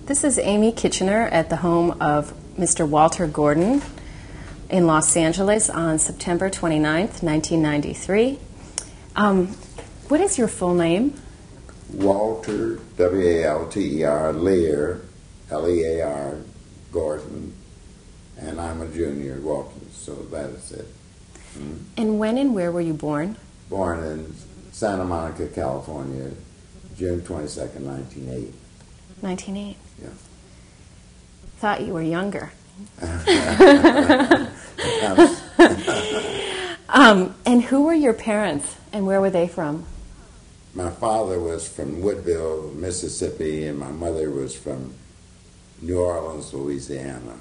This is Amy Kitchener at the home of Mr. Walter Gordon in Los Angeles on September 29th, 1993. What is your full name? Walter, W-A-L-T-E-R, Lear, L-E-A-R, Gordon, and I'm a junior, Walter, so that is it. Mm-hmm. And when and where were you born? Born in Santa Monica, California, June 22nd, 1908. 1908. Yeah. Thought you were younger. And who were your parents, and where were they from? My father was from Woodville, Mississippi, and my mother was from New Orleans, Louisiana.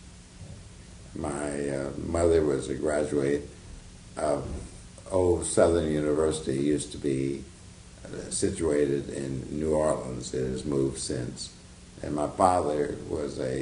My mother was a graduate of Southern University. It used to be situated in New Orleans. It has moved since. And my father was a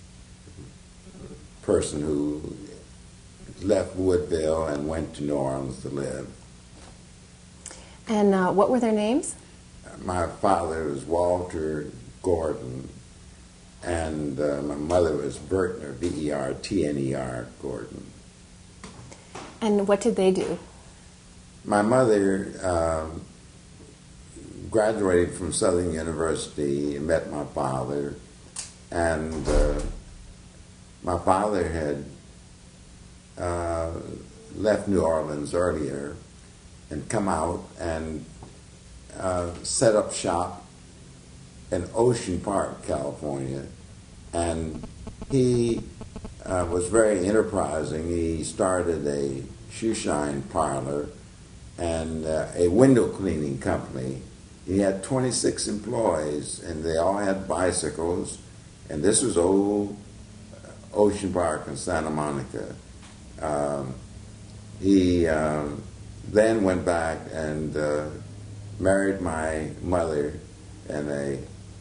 person who left Woodville and went to New Orleans to live. And what were their names? My father was Walter Gordon, and my mother was Vertner, V-E-R-T-N-E-R, Gordon. And what did they do? My mother graduated from Southern University and met my father, and my father had left New Orleans earlier and come out and set up shop in Ocean Park, California, and he was very enterprising. He started a shoe shine parlor and a window cleaning company. He had 26 employees, and they all had bicycles, and this was old Ocean Park in Santa Monica. He then went back and married my mother in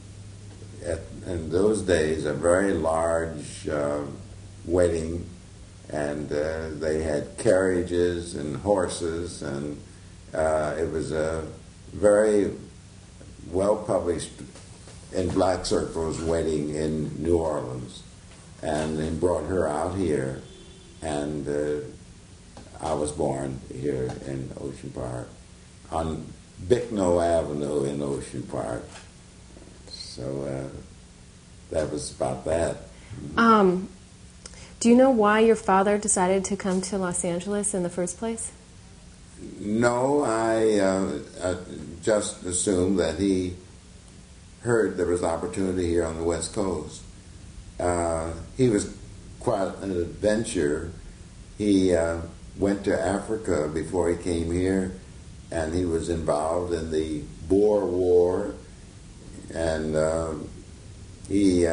those days, a very large wedding, and they had carriages and horses, and it was a very well-published in black circles wedding in New Orleans, and then brought her out here, and I was born here in Ocean Park on Bicknell Avenue in Ocean Park. So that was about that. Do you know why your father decided to come to Los Angeles in the first place? No, I just assumed that he heard there was opportunity here on the West Coast. He was quite an adventurer. He went to Africa before he came here, and he was involved in the Boer War, and he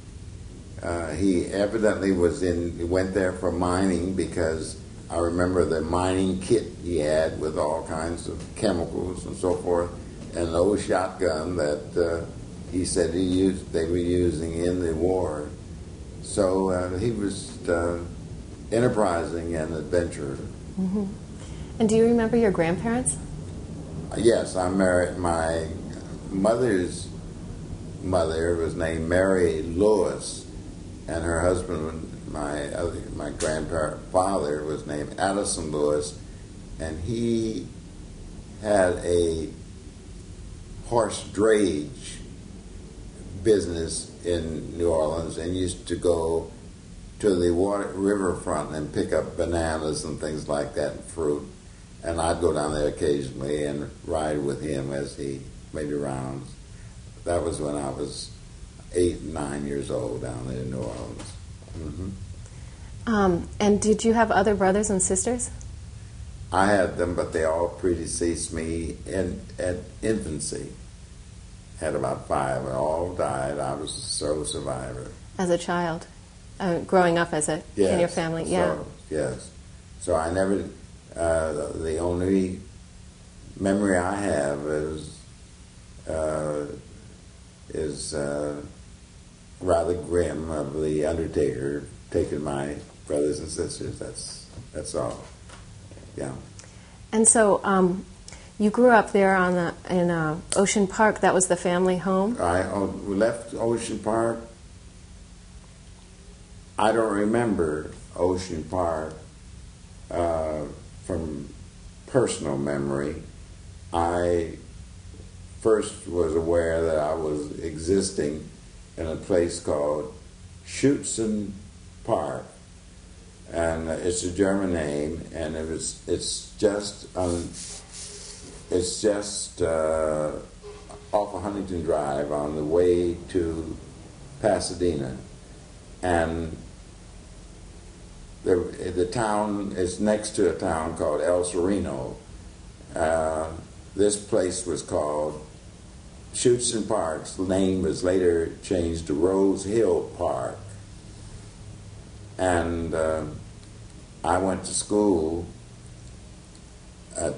evidently he went there for mining, because I remember the mining kit he had with all kinds of chemicals and so forth, and an old shotgun that he said they were using in the war. So he was enterprising and adventurer. Mm-hmm. And do you remember your grandparents? Yes, I married my mother's mother was named Mary Lewis, and her husband, my grandfather, was named Addison Lewis, and he had a horse drayage business in New Orleans and used to go to the riverfront and pick up bananas and things like that, and fruit. And I'd go down there occasionally and ride with him as he made rounds. That was when I was 8, 9 years old down there in New Orleans. Mm-hmm. And did you have other brothers and sisters? I had them, but they all predeceased me at infancy. Had about 5, and all died. I was the sole survivor. As a child? Growing up in your family? Yeah. Yes. So I never, the only memory I have is rather grim, of the Undertaker taking my brothers and sisters. That's all. Yeah. And so You grew up there in Ocean Park. That was the family home? We left Ocean Park. I don't remember Ocean Park from personal memory. I first was aware that I was existing in a place called Schutzen Park, and it's a German name, and it's just off of Huntington Drive on the way to Pasadena, and the town is next to a town called El Sereno. This place was called Schutzen Park's name was later changed to Rose Hill Park. And I went to school at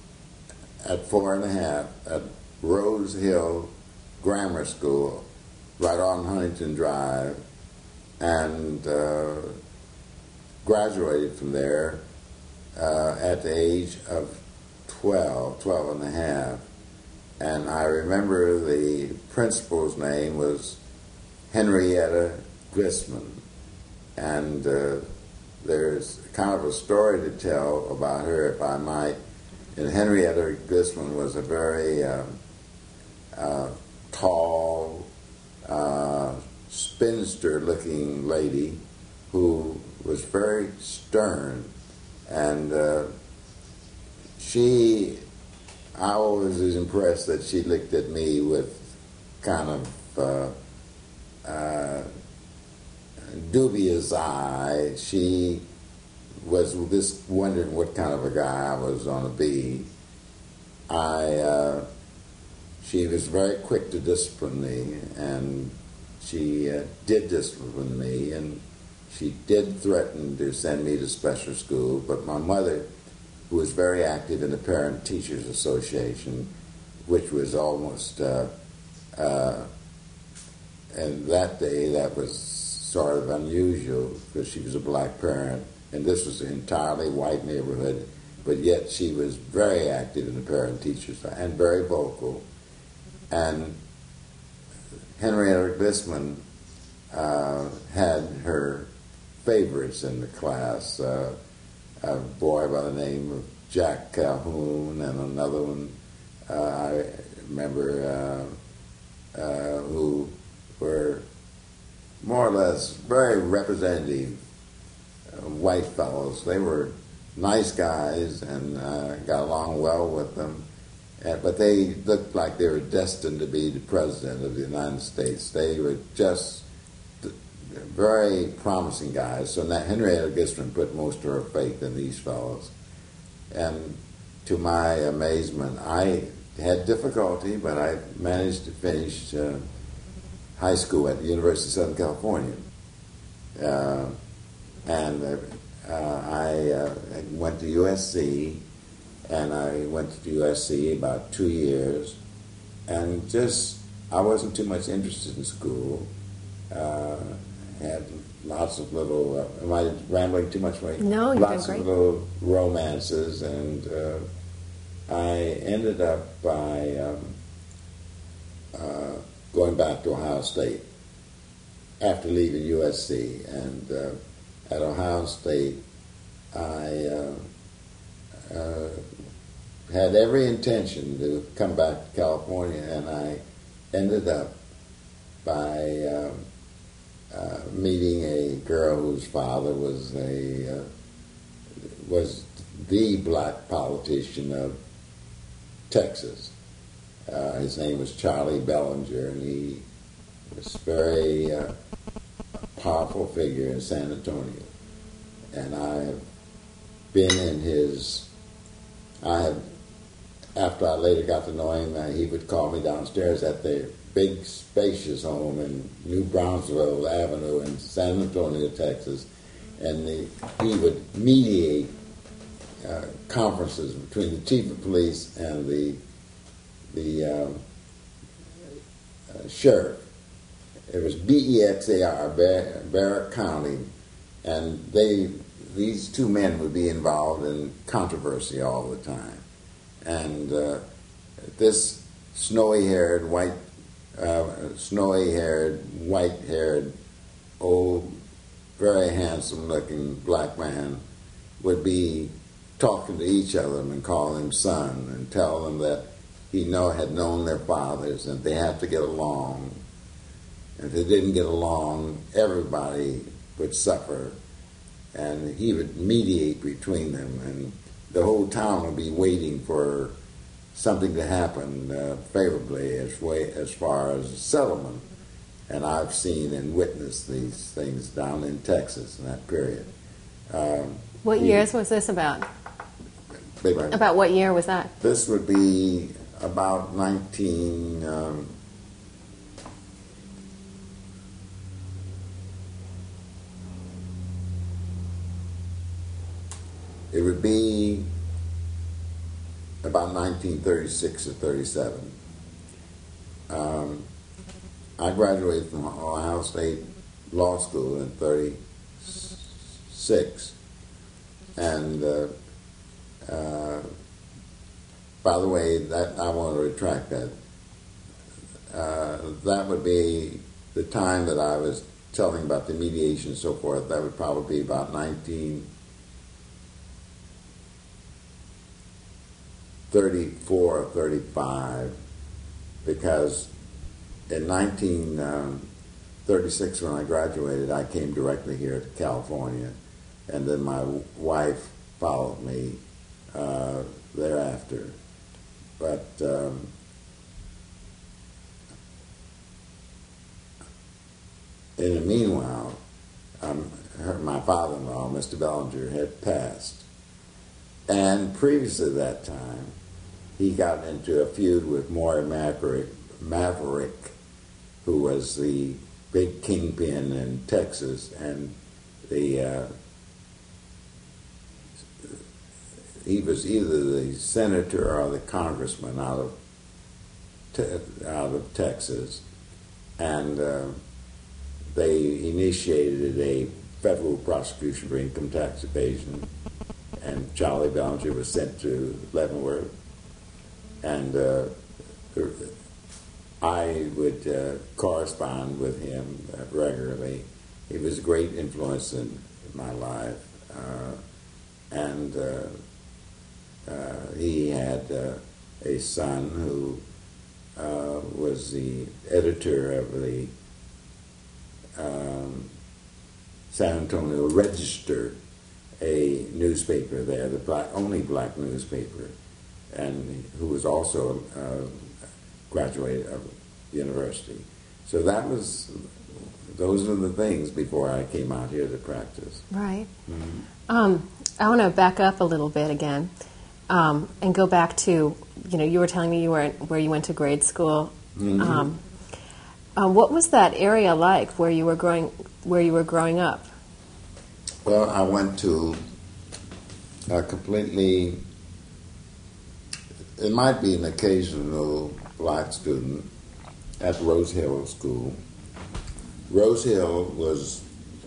4.5 at Rose Hill Grammar School, right on Huntington Drive, and graduated from there at the age of 12 and a half. And I remember the principal's name was Henrietta Glissman. And there's kind of a story to tell about her, if I might. And Henrietta Glissman was a very tall, spinster-looking lady who was very stern. And I always was impressed that she looked at me with kind of dubious eye. She was just wondering what kind of a guy I was going to be. She was very quick to discipline me, and she did discipline me, and she did threaten to send me to special school, but my mother, who was very active in the Parent Teachers Association, which was almost, and that day that was sort of unusual because she was a black parent, and this was an entirely white neighborhood, but yet she was very active in the Parent Teachers and very vocal. And Henrietta Glissman had her favorites in the class. A boy by the name of Jack Calhoun, and another one I remember who were more or less very representative white fellows. They were nice guys, and got along well with them, but they looked like they were destined to be the president of the United States. They were just very promising guys. So now Henrietta Glissman put most of her faith in these fellows. And to my amazement, I had difficulty, but I managed to finish high school at the University of Southern California. I went to USC, and I went to USC about 2 years, and I wasn't too much interested in school. Had lots of little, am I rambling too much? No, you're lots doing of great. little romances, and I ended up by going back to Ohio State after leaving USC. And at Ohio State, I had every intention to come back to California, and I ended up by meeting a girl whose father was the black politician of Texas. His name was Charlie Bellinger, and he was a very powerful figure in San Antonio. And I have been in after I later got to know him, he would call me downstairs at the big spacious home in New Brownsville Avenue in San Antonio, Texas, and he would mediate conferences between the chief of police and the sheriff. It was BEXAR, Barrett County, and these two men would be involved in controversy all the time. And this snowy-haired, white-haired, old, very handsome-looking black man would be talking to each of them and call him son and tell them that he had known their fathers and they have to get along. And if they didn't get along, everybody would suffer. And he would mediate between them, and the whole town would be waiting for something to happen favorably as far as settlement. And I've seen and witnessed these things down in Texas in that period. What years was this about? About what year was that? This would be about 19... it would be about 1936 or 37. I graduated from Ohio State Law School in 36. And by the way, that I want to retract that. That would be the time that I was telling about the mediation and so forth. That would probably be about 1934 or 35, because in 1936 when I graduated, I came directly here to California, and then my wife followed me thereafter. But in the meanwhile, my father-in-law, Mr. Bellinger, had passed. And previous to that time, he got into a feud with Maury Maverick, who was the big kingpin in Texas, and he was either the senator or the congressman out of Texas, and they initiated a federal prosecution for income tax evasion, and Charlie Bellinger was sent to Leavenworth, and I would correspond with him regularly. He was a great influence in my life, and he had a son who was the editor of the San Antonio Register, a newspaper there, the only black newspaper, and who was also graduated of university. So those are the things before I came out here to practice. Right. Mm-hmm. I want to back up a little bit again and go back to, you were telling me where you went to grade school. Mm-hmm. What was that area like where you were growing up? Well, I went to a completely, it might be an occasional black student at Rose Hill School. Rose Hill was,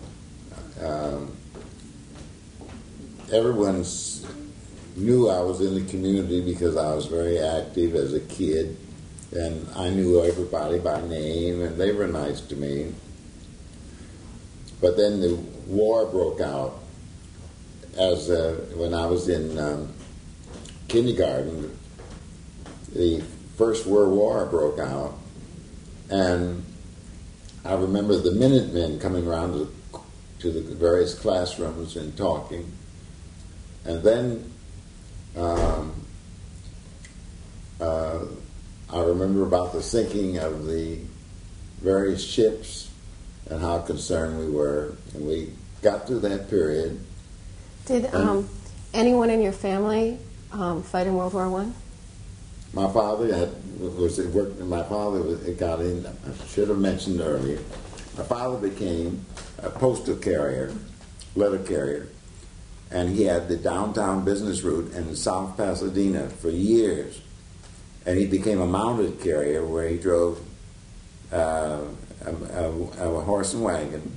everyone knew I was in the community because I was very active as a kid, and I knew everybody by name, and they were nice to me. But then the war broke out when I was in kindergarten. The First World War broke out, and I remember the Minutemen coming around to the various classrooms and talking. And then I remember about the sinking of the various ships and how concerned we were. And we got through that period. Did anyone in your family fight in World War I? My father got in, I should have mentioned earlier. My father became a postal carrier, letter carrier, and he had the downtown business route in South Pasadena for years. And he became a mounted carrier where he drove a horse and wagon.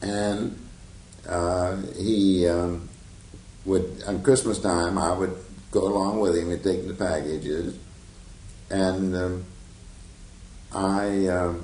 And he would, on Christmas time, I would go along with him and take the packages. And I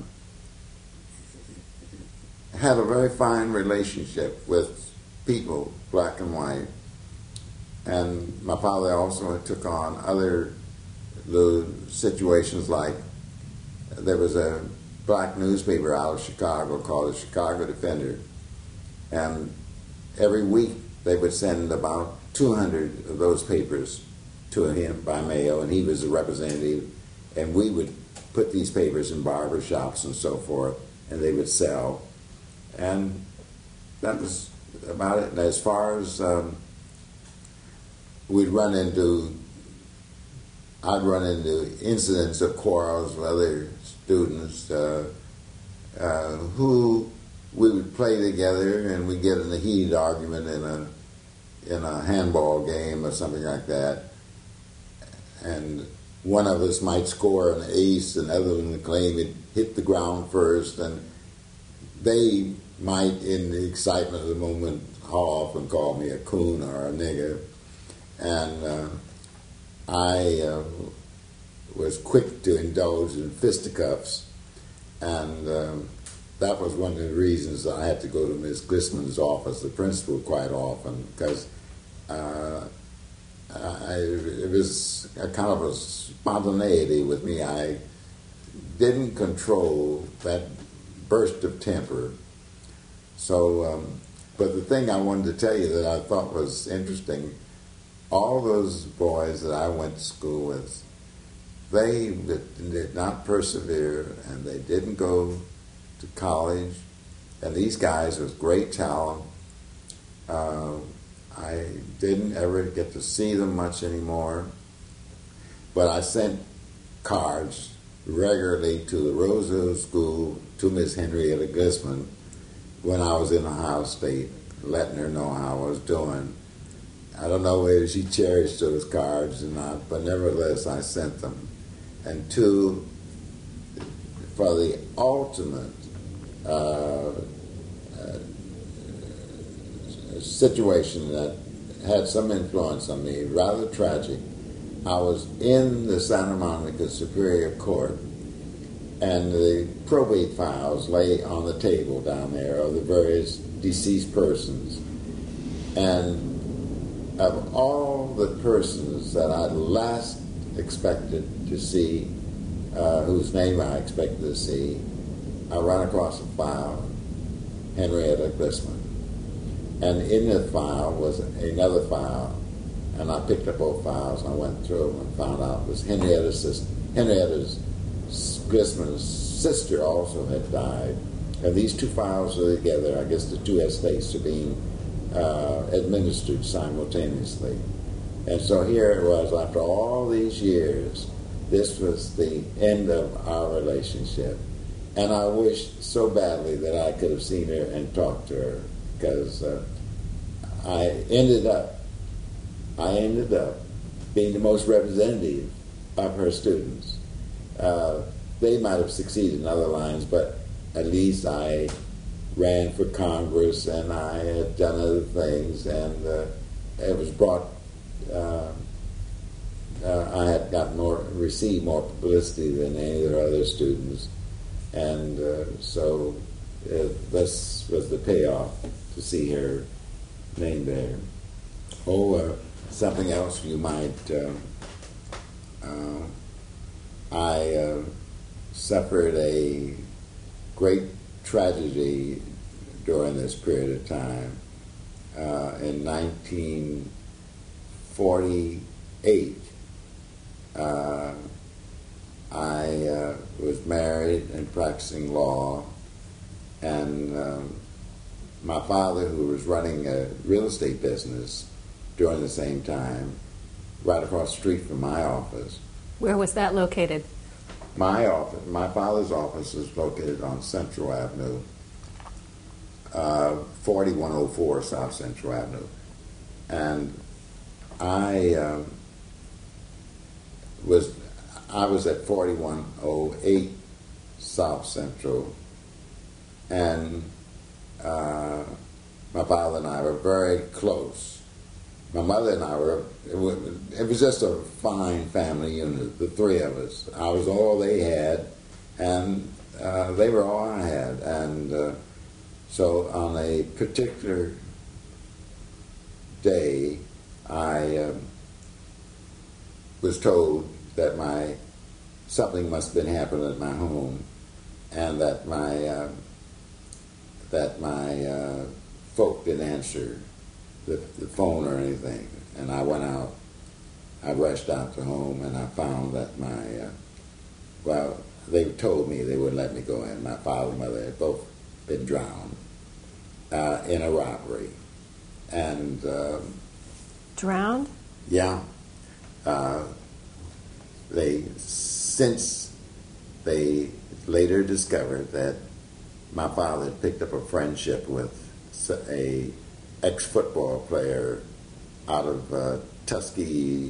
had a very fine relationship with people, black and white. And my father also took on other little situations, like there was a black newspaper out of Chicago called the Chicago Defender. And every week they would send about 200 of those papers to him by mail, and he was the representative. And we would put these papers in barber shops and so forth, and they would sell. And that was about it. And as far as I'd run into incidents of quarrels with other students who we would play together, and we'd get in a heated argument in a handball game or something like that. And one of us might score an ace, and the other one would claim it hit the ground first, and they might, in the excitement of the moment, haul off and call me a coon or a nigger. And I was quick to indulge in fisticuffs, and that was one of the reasons I had to go to Miss Glissman's office, the principal, quite often, because it was a kind of a spontaneity with me. I didn't control that burst of temper. So, but the thing I wanted to tell you that I thought was interesting, all those boys that I went to school with, they did not persevere, and they didn't go to college. And these guys with great talent, I didn't ever get to see them much anymore. But I sent cards regularly to the Rose Hill School, to Miss Henrietta Glissman, when I was in Ohio State, letting her know how I was doing. I don't know whether she cherished those cards or not, but nevertheless I sent them. And two, for the ultimate situation that had some influence on me, rather tragic. I was in the Santa Monica Superior Court, and the probate files lay on the table down there of the various deceased persons. And of all the persons that I last expected to see, whose name I expected to see, I ran across a file, Henrietta Glissman. And in the file was another file, and I picked up both files, and I went through them and found out it was Henrietta Glissman's sister also had died. And these two files are together. I guess the two estates are being administered simultaneously. And so here it was, after all these years, this was the end of our relationship. And I wished so badly that I could have seen her and talked to her, because I ended up being the most representative of her students. They might have succeeded in other lines, but at least I ran for Congress, and I had done other things, and it was brought. I had received more publicity than any of the other students, and so this was the payoff to see her name there. Something else you might. I suffered a great tragedy during this period of time. In 1948, I was married and practicing law, and my father, who was running a real estate business during the same time, right across the street from my office. Where was that located? My father's office is located on Central Avenue, 4104 South Central Avenue. And I was at 4108 South Central, and my father and I were very close. my mother and I it was just a fine family unit, the three of us. I was all they had, and they were all I had. And so on a particular day, I was told that something must have been happening at my home, and that my folk didn't answer the phone or anything. And I went out. I rushed out to home, and I found that they told me they wouldn't let me go in. My father and mother had both been drowned in a robbery. And drowned? Yeah. Since they later discovered that my father had picked up a friendship with a ex-football player out of Tuskegee,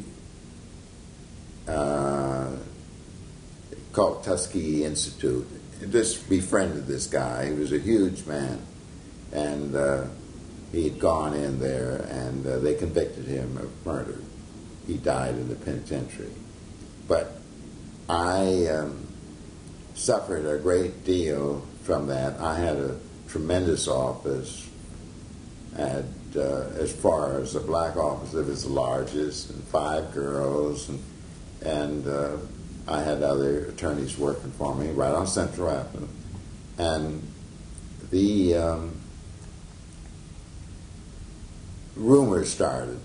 called Tuskegee Institute. He just befriended this guy. He was a huge man, and he had gone in there, and they convicted him of murder. He died in the penitentiary. But I suffered a great deal from that. I had a tremendous office. As far as the black office, it was the largest, and 5 girls, and I had other attorneys working for me right on Central Avenue. And the rumors started.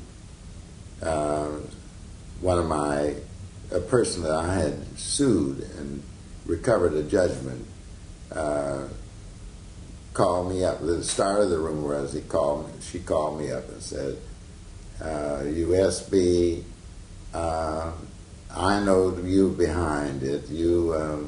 A person that I had sued and recovered a judgment called me up. The start of the rumor was she called me up and said, USB, I know you behind it. You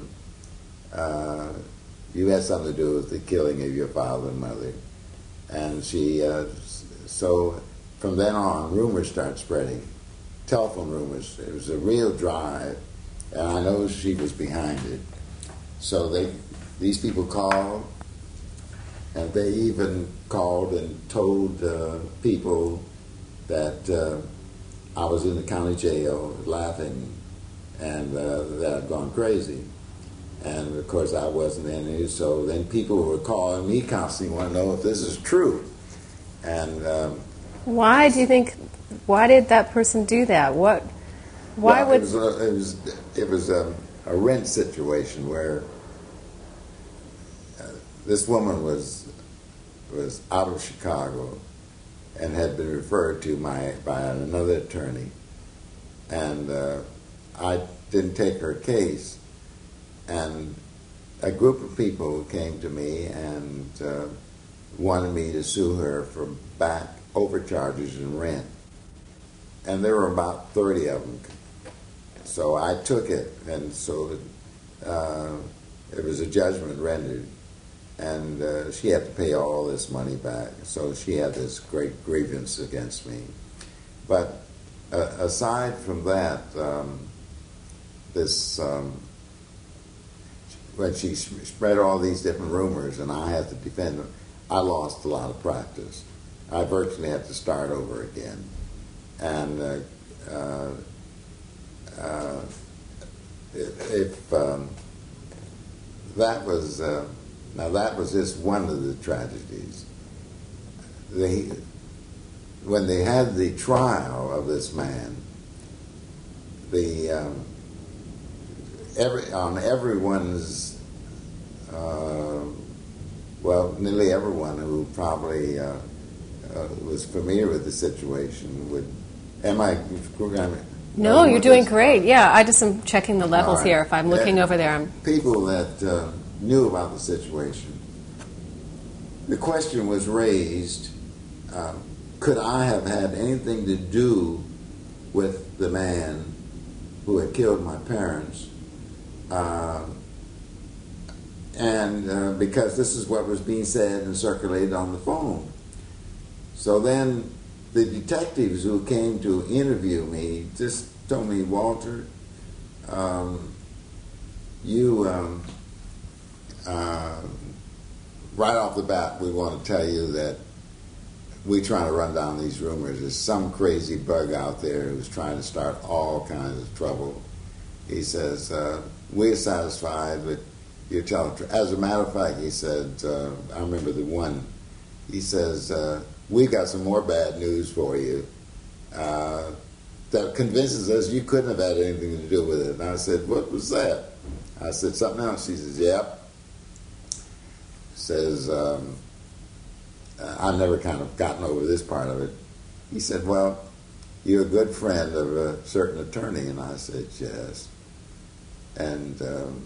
had something to do with the killing of your father and mother. And so from then on, rumors started spreading. Telephone rumors. It was a real drive, and I know she was behind it. So these people called, and they even called and told people that I was in the county jail laughing, and that I'd gone crazy. And of course I wasn't in it, so then people were calling me constantly, want to know if this is true. And why did that person do that? It was a rent situation where this woman was out of Chicago and had been referred to by another attorney, and I didn't take her case, and a group of people came to me and wanted me to sue her for back overcharges and rent, and there were about 30 of them. So I took it, and so it was a judgment rendered, and she had to pay all this money back. So she had this great grievance against me. But aside from that, when she spread all these different rumors and I had to defend them, I lost a lot of practice. I virtually had to start over again. And that was just one of the tragedies. When they had the trial of this man, nearly everyone who probably was familiar with the situation would. Am I programming? No, you're doing great. Yeah, I just am checking the levels here. If I'm looking over there, people that knew about the situation. The question was raised: could I have had anything to do with the man who had killed my parents? And because this is what was being said and circulated on the phone. So then the detectives who came to interview me just told me, Walter, right off the bat, we want to tell you that we trying to run down these rumors. There's some crazy bug out there who's trying to start all kinds of trouble. He says, we're satisfied with your telegram. As a matter of fact, he said, I remember the one, he says, we got some more bad news for you that convinces us you couldn't have had anything to do with it. And I said, what was that? I said, something else. He says, yep. Says, I've never kind of gotten over this part of it. He said, well, you're a good friend of a certain attorney. And I said, yes. And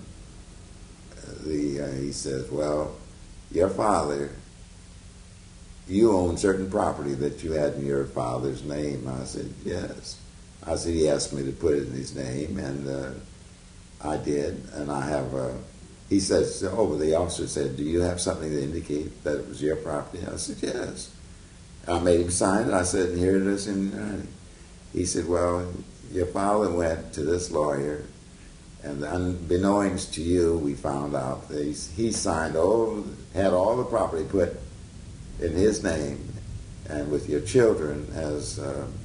he says, well, your father, you own certain property that you had in your father's name. I said, yes. I said, he asked me to put it in his name, and I did. And I have he says, the officer said, do you have something to indicate that it was your property? I said, yes. I made him sign it. I said, and here it is in writing. He said, well, your father went to this lawyer, and unbeknownst to you, we found out that he signed had all the property put in his name, and with your children as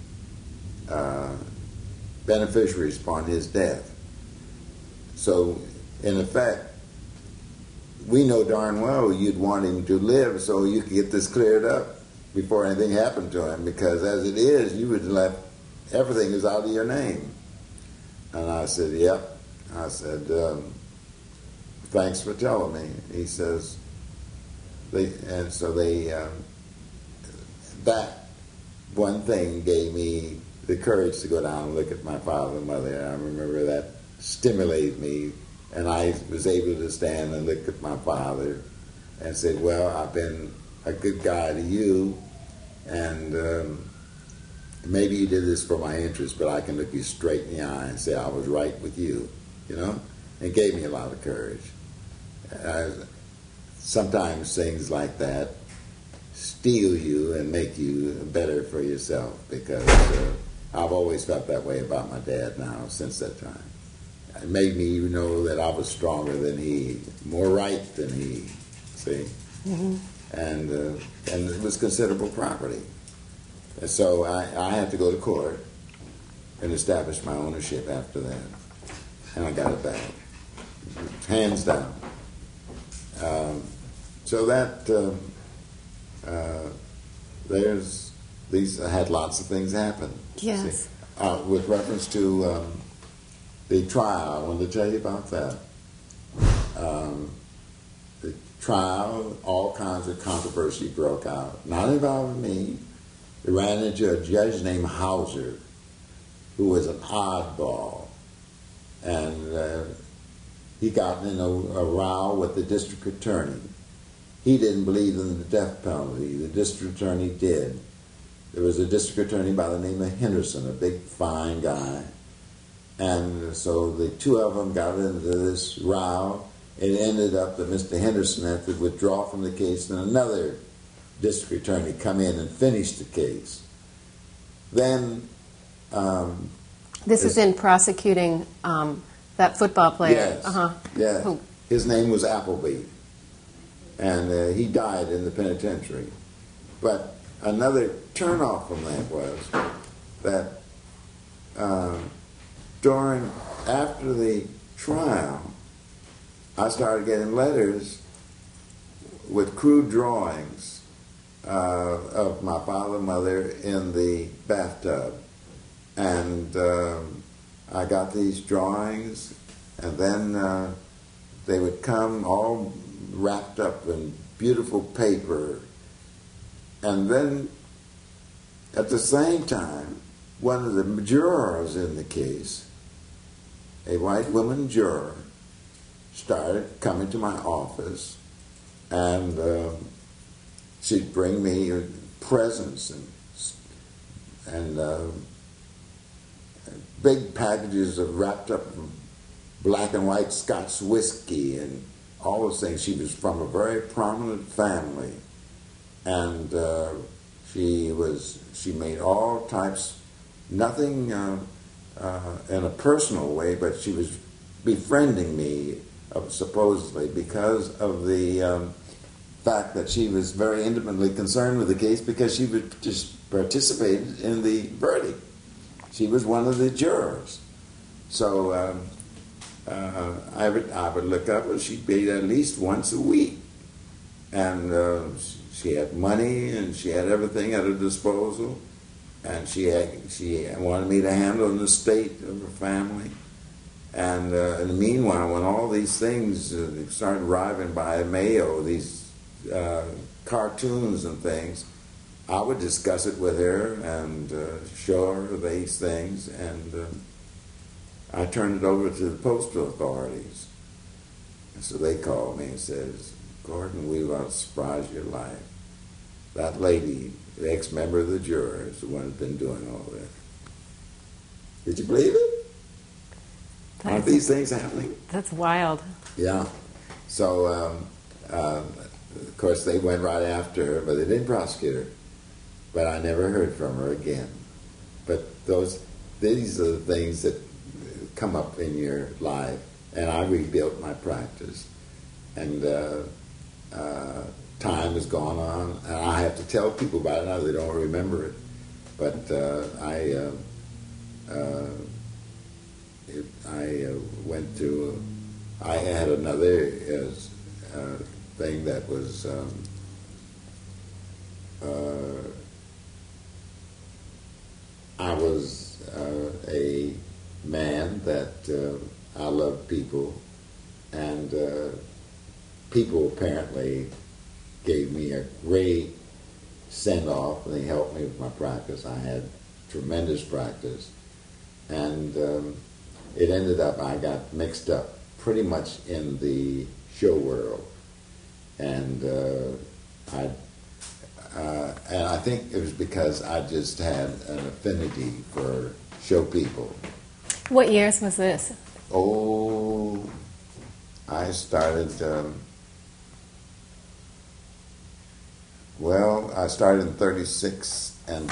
beneficiaries upon his death. So, in effect, we know darn well you'd want him to live so you could get this cleared up before anything happened to him, because as it is, you would left everything is out of your name. And I said, yep. I said, thanks for telling me. He says, that one thing gave me the courage to go down and look at my father and mother. I remember that stimulated me, and I was able to stand and look at my father and say, well, I've been a good guy to you, and maybe you did this for my interest, but I can look you straight in the eye and say I was right with you, It gave me a lot of courage. Sometimes things like that steel you and make you better for yourself, because I've always felt that way about my dad now since that time. It made me know that I was stronger than he, more right than he, see? Mm-hmm. And it was considerable property. And so I had to go to court and establish my ownership after that. And I got it back, hands down. So that I had lots of things happen. Yes. With reference to the trial, I wanted to tell you about that. The trial, all kinds of controversy broke out. Not involving me. It ran into a judge named Hauser, who was an oddball. And he got in a row with the district attorney. He didn't believe in the death penalty. The district attorney did. There was a district attorney by the name of Henderson, a big, fine guy. And so the two of them got into this row. It ended up that Mr. Henderson had to withdraw from the case, and another district attorney come in and finish the case. Then... this is in prosecuting that football player. Yes. Uh-huh. Yeah. His name was Appleby. And he died in the penitentiary. But another turnoff from that was that after the trial, I started getting letters with crude drawings of my father and mother in the bathtub. And I got these drawings, and then they would come all wrapped up in beautiful paper. And then, at the same time, one of the jurors in the case, a white woman juror, started coming to my office, and she'd bring me presents and big packages of wrapped up black and white Scotch whiskey and all those things. She was from a very prominent family, and she made all types, nothing in a personal way, but she was befriending me supposedly because of the fact that she was very intimately concerned with the case because she would just participated in the verdict. She was one of the jurors. So I would look up and she'd be at least once a week. And she had money and she had everything at her disposal. And she wanted me to handle an estate of her family. And in the meanwhile, when all these things started arriving by mail, these cartoons and things, I would discuss it with her and show her these things, and I turned it over to the postal authorities. And so they called me and says, "Gordon, we want to surprise your life. That lady, the ex-member of the jury, is the one who's been doing all this." Did you believe it? Aren't these things happening? That's wild. Yeah. So, of course, they went right after her, but they didn't prosecute her. But I never heard from her again. But these are the things that come up in your life. And I rebuilt my practice. And time has gone on. And I have to tell people about it now. They don't remember it. But I had another thing that was I was a man that I loved people, and people apparently gave me a great send-off, and they helped me with my practice. I had tremendous practice, and it ended up I got mixed up pretty much in the show world, and I think it was because I just had an affinity for show people. What years was this? Oh, I started. I started in '36, and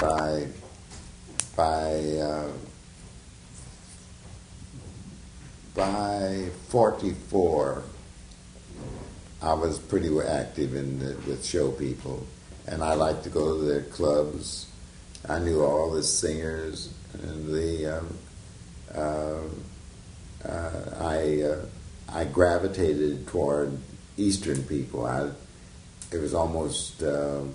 by '44, I was pretty active with show people, and I liked to go to their clubs. I knew all the singers, and I gravitated toward Eastern people. It was almost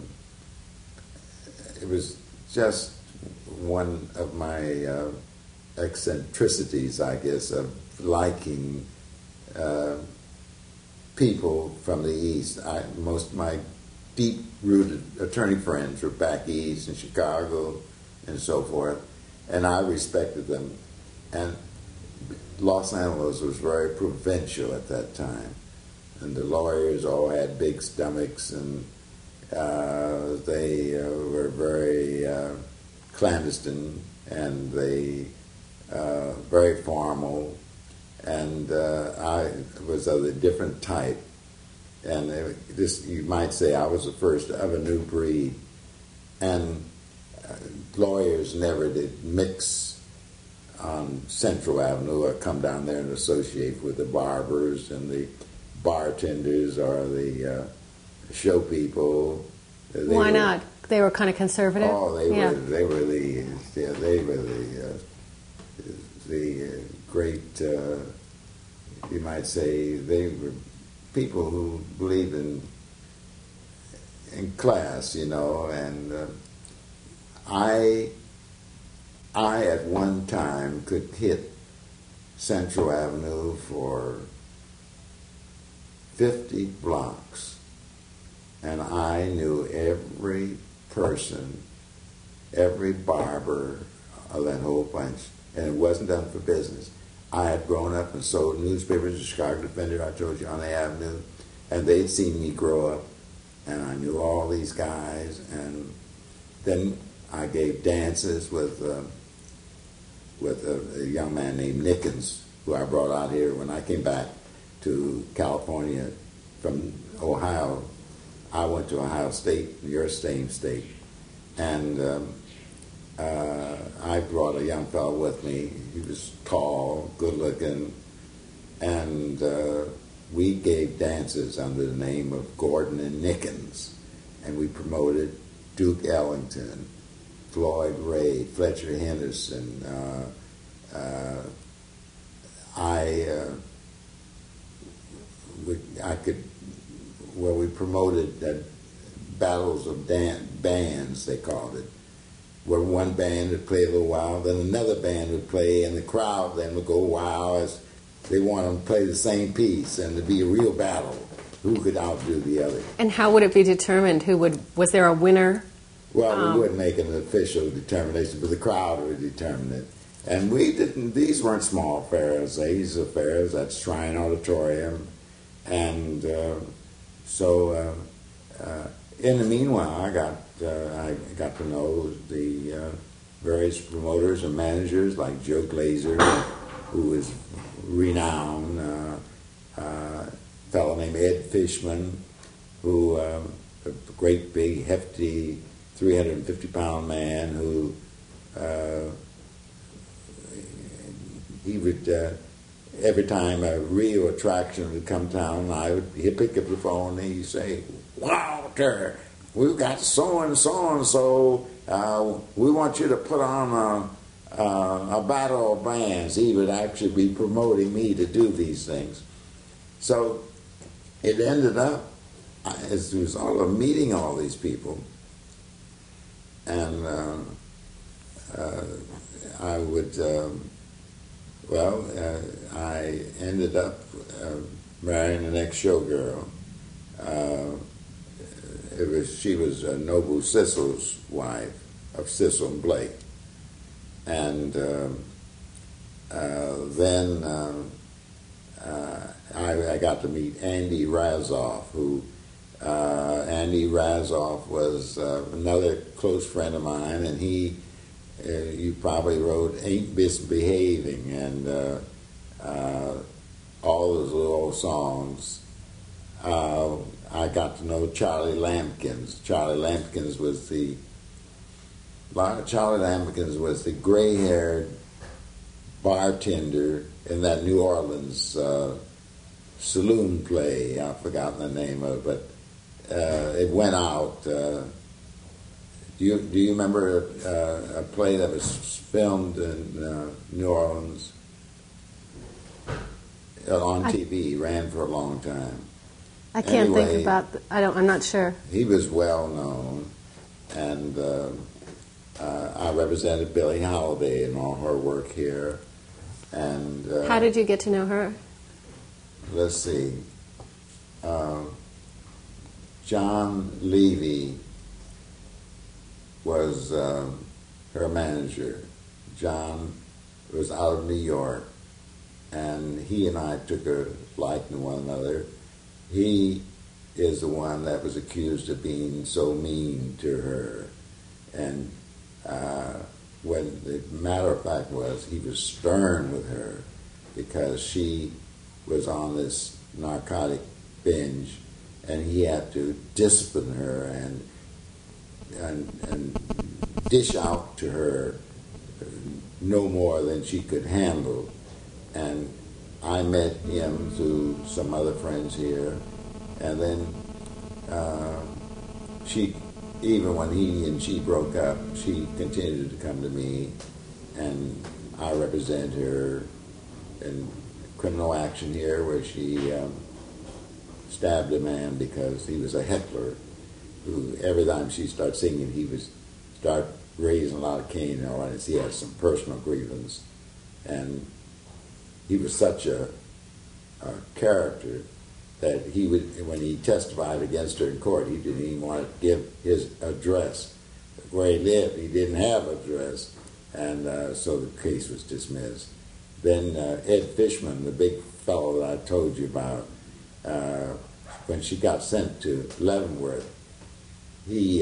it was just one of my eccentricities, I guess, of liking people from the East. Most of my deep-rooted attorney friends were back east in Chicago and so forth, and I respected them. And Los Angeles was very provincial at that time, and the lawyers all had big stomachs, and they were very clandestine, and they very formal, and I was of a different type. And you might say I was the first of a new breed. And lawyers never did mix on Central Avenue or come down there and associate with the barbers and the bartenders or the show people. Why not? They were kind of conservative. Oh, they were the great. You might say they were people who believed in class, and I at one time could hit Central Avenue for 50 blocks, and I knew every person, every barber of that whole bunch, and it wasn't done for business. I had grown up and sold newspapers, the Chicago Defender, I told you, on the Avenue, and they'd seen me grow up, and I knew all these guys, and then I gave dances with a young man named Nickens, who I brought out here when I came back to California from Ohio. I went to Ohio State, your same state, and I brought a young fellow with me. He was tall, good looking, and we gave dances under the name of Gordon and Nickens, and we promoted Duke Ellington, Floyd Ray, Fletcher Henderson. We promoted battles of bands, they called it, where one band would play a little while, then another band would play, and the crowd then would go wild as they want them to play the same piece, and it'd be a real battle. Who could outdo the other? And how would it be determined? Was there a winner? Well, we wouldn't make an official determination, but the crowd would determine it. And we didn't, these weren't small affairs. These affairs at Shrine Auditorium. And in the meanwhile, I got to know the various promoters and managers like Joe Glazer, who was renowned, a fellow named Ed Fishman, who a great big hefty 350-pound man who he would every time a real attraction would come down, he'd pick up the phone and he'd say, "Walter, we've got so and so and so. We want you to put on a battle of bands." He would actually be promoting me to do these things. So it ended up as a result of meeting all these people, and I ended up marrying the next showgirl. She was Noble Sissel's wife, of Sissel and Blake, and then I got to meet Andy Razoff, who Andy Razoff was another close friend of mine, and he, you probably wrote Ain't Misbehaving and all those little old songs. I got to know Charlie Lampkins. Charlie Lampkins was the gray-haired bartender in that New Orleans saloon play. I've forgotten the name of it, but it went out. Do you remember a play that was filmed in New Orleans on TV? Ran for a long time. I can't think about. I'm not sure. He was well known, and I represented Billie Holiday in all her work here. And how did you get to know her? Let's see. John Levy was her manager. John was out of New York, and he and I took a liking to one another. He is the one that was accused of being so mean to her, and when the matter of fact was, he was stern with her because she was on this narcotic binge, and he had to discipline her and dish out to her no more than she could handle. And I met him through some other friends here, and then even when he and she broke up, she continued to come to me, and I represent her in criminal action here where she stabbed a man because he was a heckler who every time she started singing he would start raising a lot of cane and all that. He had some personal grievance, and he was such a character that he would, when he testified against her in court, he didn't even want to give his address. Where he lived, he didn't have an address, and so the case was dismissed. Then Ed Fishman, the big fellow that I told you about, when she got sent to Leavenworth, he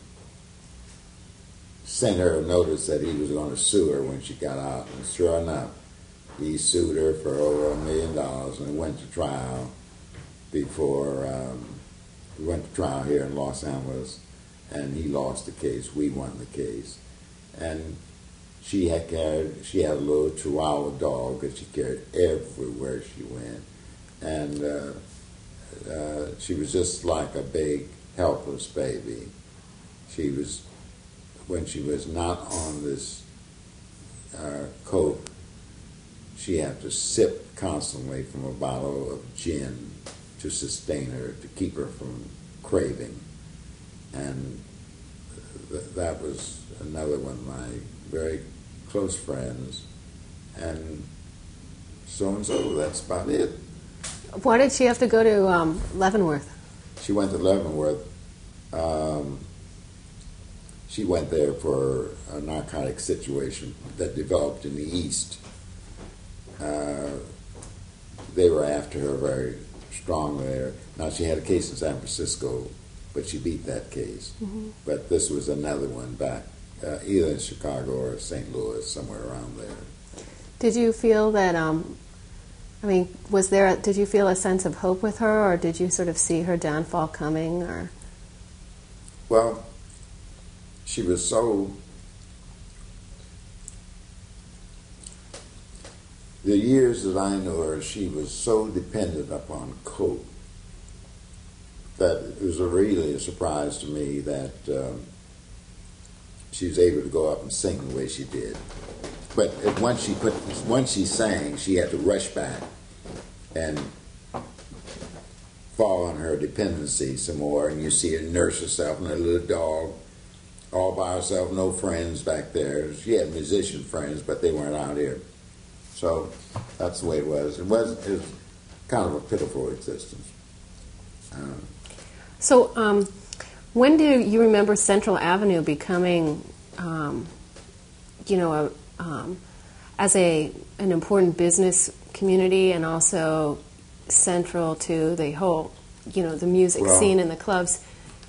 sent her a notice that he was going to sue her when she got out, and sure enough, he sued her for over $1 million, and went to trial before we went to trial here in Los Angeles, and he lost the case. We won the case, and she had a little Chihuahua dog that she carried everywhere she went, and she was just like a big helpless baby. She was, when she was not on this coke, she had to sip constantly from a bottle of gin to sustain her, to keep her from craving. And that was another one of my very close friends. And so, that's about it. Why did she have to go to Leavenworth? She went to Leavenworth. She went there for a narcotic situation that developed in the East. They were after her very strongly there. Now, she had a case in San Francisco, but she beat that case. Mm-hmm. But this was another one back, either in Chicago or St. Louis, somewhere around there. Did you feel that, did you feel a sense of hope with her, or did you sort of see her downfall coming, or? Well, she was so, the years that I knew her, she was so dependent upon coke that it was really a surprise to me that she was able to go up and sing the way she did. But once she sang, she had to rush back and fall on her dependency some more, and you see her nurse herself and her little dog all by herself, no friends back there. She had musician friends, but they weren't out here. So that's the way it was. It was kind of a pitiful existence. So when do you remember Central Avenue becoming, as an important business community and also central to the whole, the music scene and the clubs?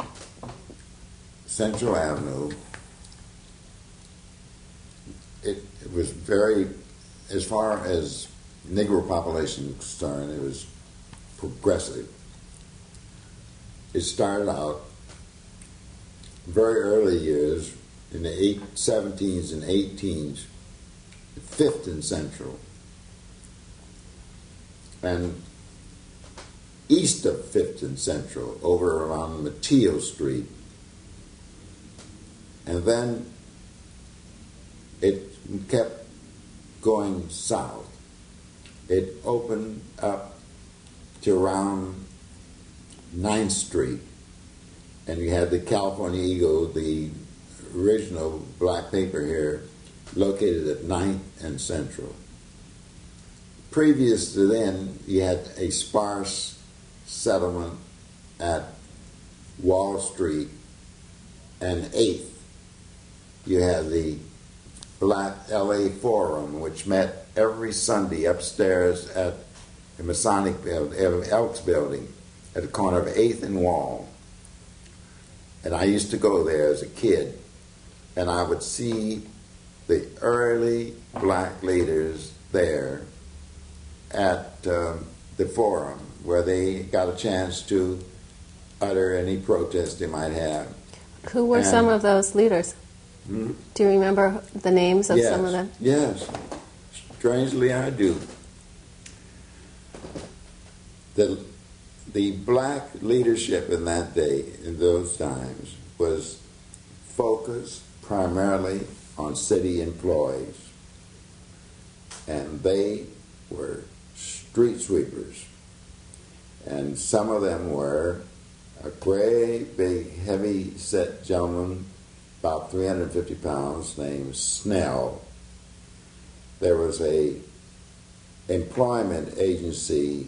Central Avenue, it was very, as far as Negro population is concerned, it was progressive. It started out very early years, in the 17s and 18s, 5th and Central. And east of 5th and Central, over around Mateo Street. And then it kept going south. It opened up to around 9th Street. And you had the California Eagle, the original black paper here, located at 9th and Central. Previous to then, you had a sparse settlement at Wall Street and 8th. You had the Black LA Forum, which met every Sunday upstairs at the Masonic building, Elks building, at the corner of 8th and Wall. And I used to go there as a kid, and I would see the early black leaders there at the forum, where they got a chance to utter any protest they might have. Who were some of those leaders? Do you remember the names of some of them? Yes. Strangely, I do. The black leadership in that day, in those times, was focused primarily on city employees. And they were street sweepers. And some of them were a great, big, heavy-set gentleman, about 350 pounds, named Snell. There was a employment agency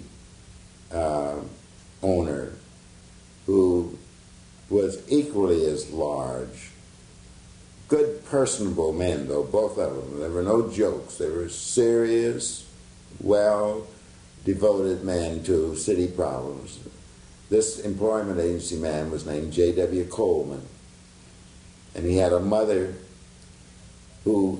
owner who was equally as large. Good, personable men, though, both of them. There were no jokes. They were serious, well-devoted men to city problems. This employment agency man was named J.W. Coleman. And he had a mother who,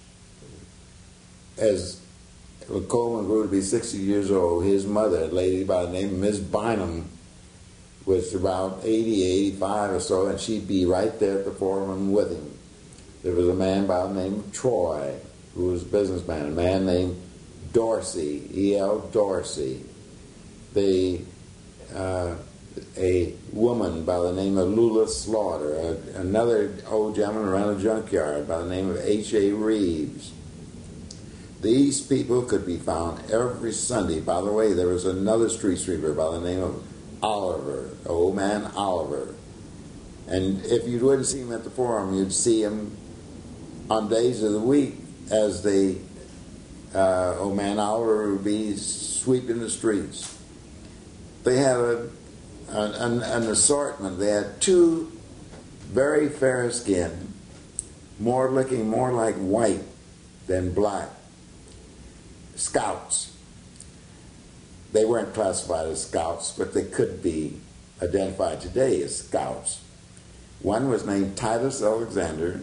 when Coleman grew to be 60 years old, his mother, a lady by the name of Miss Bynum, was about 80, 85 or so, and she'd be right there at the forum with him. There was a man by the name of Troy, who was a businessman, a man named Dorsey, E.L. Dorsey, a woman by the name of Lula Slaughter, another old gentleman around a junkyard by the name of H.A. Reeves. These people could be found every Sunday. By the way, there was another street sweeper by the name of Oliver, old man Oliver. And if you wouldn't see him at the forum, you'd see him on days of the week as the old man Oliver would be sweeping the streets. They had an assortment. They had two very fair skinned, looking more like white than black scouts. They weren't classified as scouts, but they could be identified today as scouts. One was named Titus Alexander,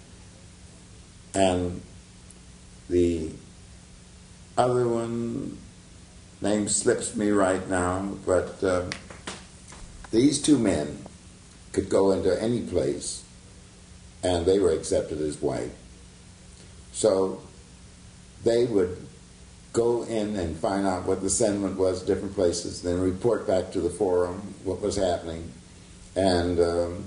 and the other one, name slips me right now, but these two men could go into any place, and they were accepted as white. So they would go in and find out what the sentiment was in different places, then report back to the forum what was happening. And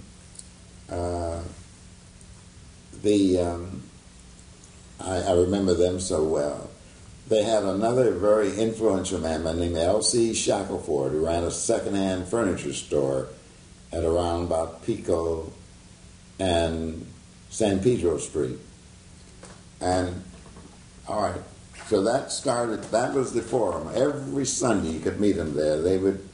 I remember them so well. They had another very influential man named L.C. Shackelford, who ran a second-hand furniture store at around about Pico and San Pedro Street. And, all right, so that was the forum. Every Sunday you could meet them there. They would